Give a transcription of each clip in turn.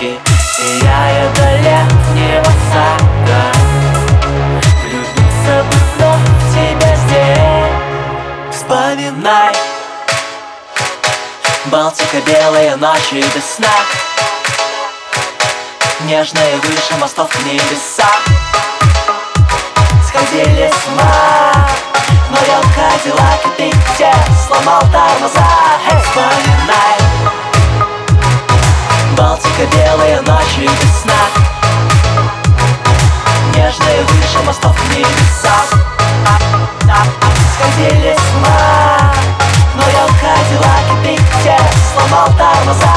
ветки, сияя до летнего сада. Влюбиться бы вновь в тебя здесь. Вспоминай Балтика, белые ночи без сна, нежные выше мостов к небесам. Сходили с ума в моем Кадиллаке, ты где сломал тормоза? Вспоминай Балтика, белые ночи без сна, нежные выше мостов к небесам. Сходили с ума в моем Кадиллаке, ты где сломал тормоза?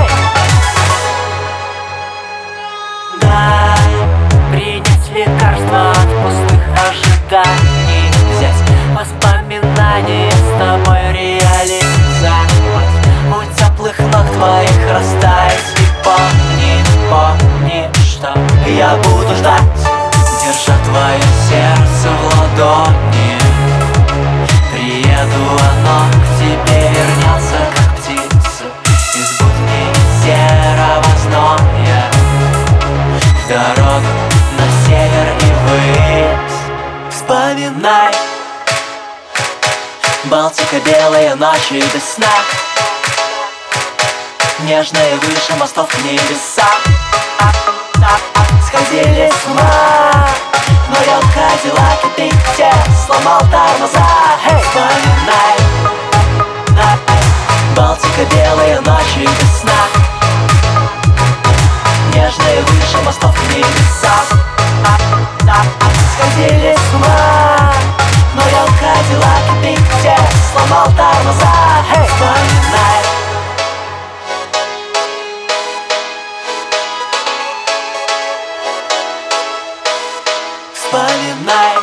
Дай принять лекарство от пустых ожиданий, взять воспоминания с тобой реализовать, путь теплых ног твоих растает. И помни, помни, что я буду ждать, держа твое сердце в ладони. Приеду, оно к тебе вернется, как птица из будней серого зноя, в дорогу на север и ввысь. Вспоминай Балтика, белые ночи без сна, нежные выше мостов к небесам. Сходили с ума в моем Кадиллаке, ты где сломал тормоза? Вспоминай Балтика, белые ночи без сна, нежные выше мостов к небесам. Сходили с ума в моем Кадиллаке, ты где сломал тормоза? Вспоминай Вспоминай